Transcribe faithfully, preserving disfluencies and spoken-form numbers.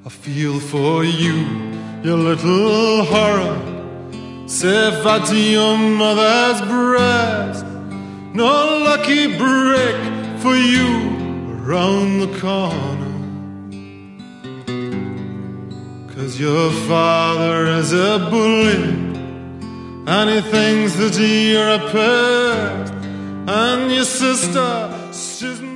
I feel for you, your little horror, safe at your mother's breast. No lucky break for you around the corner, 'cause your father is a bully, and he thinks that you're a pest. And your sister, she's